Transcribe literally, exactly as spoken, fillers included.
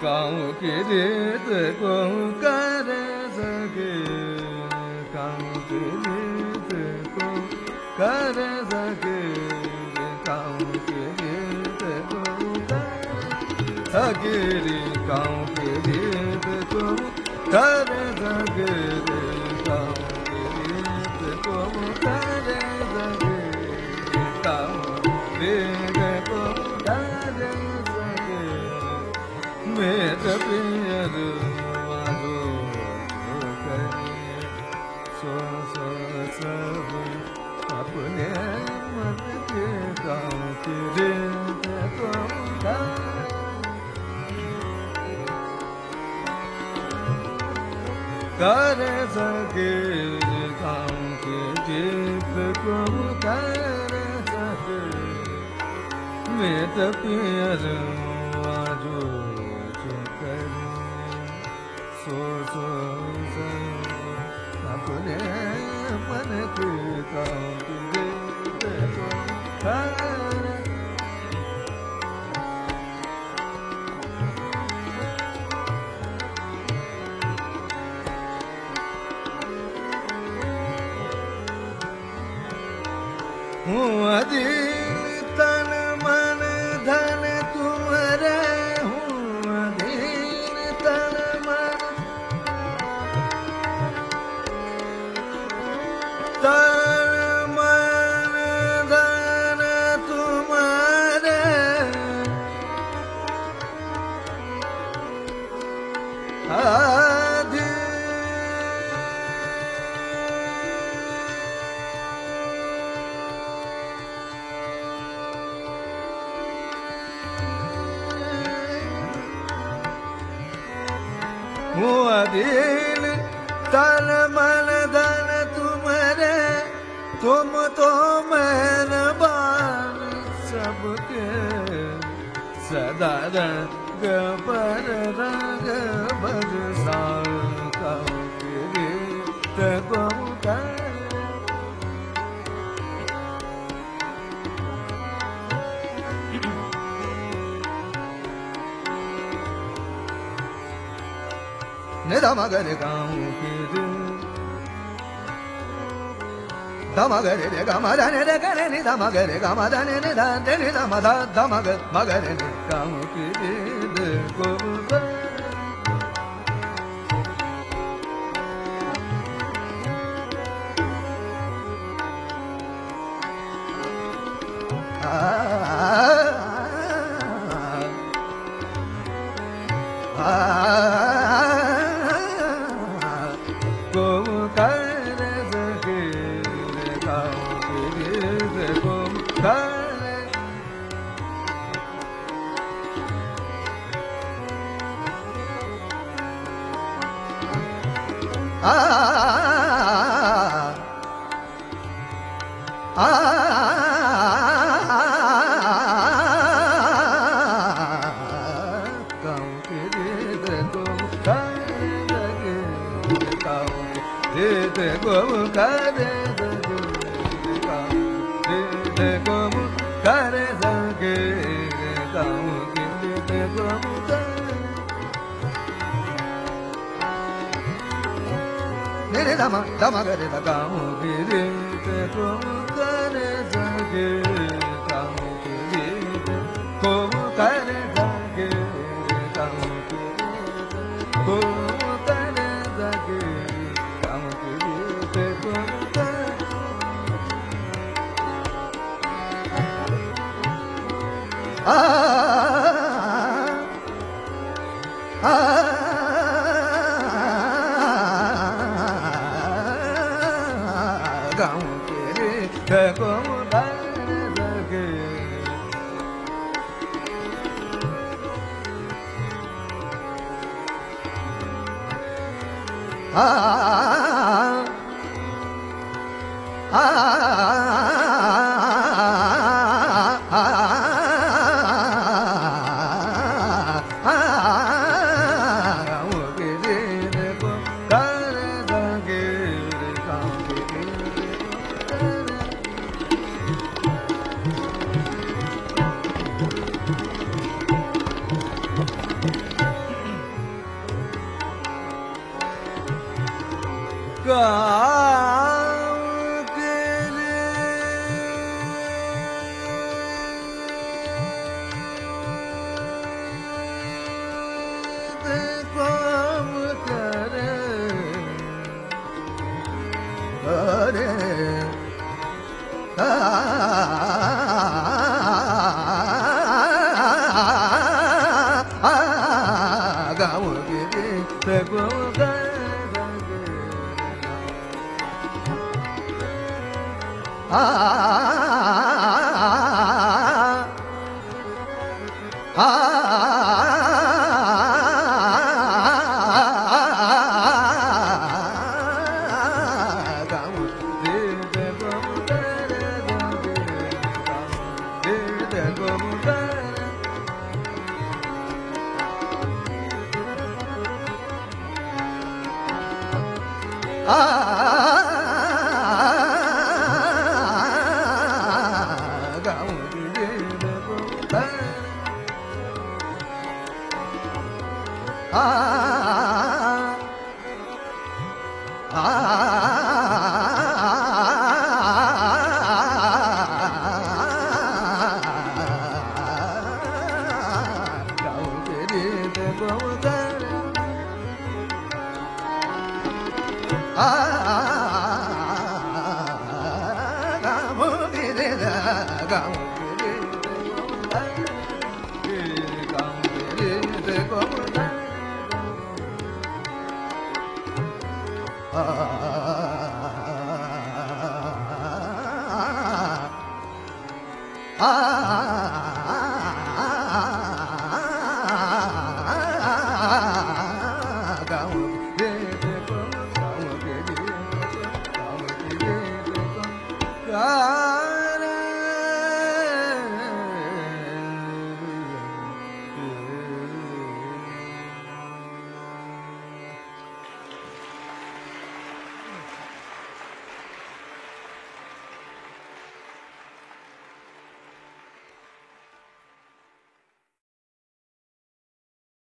गाँव के रीत को कर सके, गाँव के रीत को कर सके, गाँव के रीत को कर सके, गाँव के रीत को कर सके, गाँव के रीत को कर सके, गाँव रीत को कर सके, मेरे पियर वालो जो करे सो सो सब अपने मन के, गाँव के रीत को कर सके, गाँव के रीत को कर सके, मेरे पियर वालो जो करे सो सो सब अपने मन के, गाँव के रीत को कर हूँ अधीन तन मन धन तुम्हारे, हूँ अधीन तन मन तन मन धन तुम्हारे, हूँ अधीन तन मन धन तुम्हारे, तुम तो मेहरबान सबके, सदा रंग पर रंग बरसाओ, गाँव के रीत को कर निधमगर गाँव के धमगर रे गमधन रे करे निधमगर गमधन निधन निधमध धमगर मगर गाँव के रीत को धमगर गाँव के रीत को कर सके, गाँव के रीत को कर सके, गाँव के रीत को कर सके, गाँव के रीत को कर आ आ गाँव के रीत को कर सके, आ आ Ah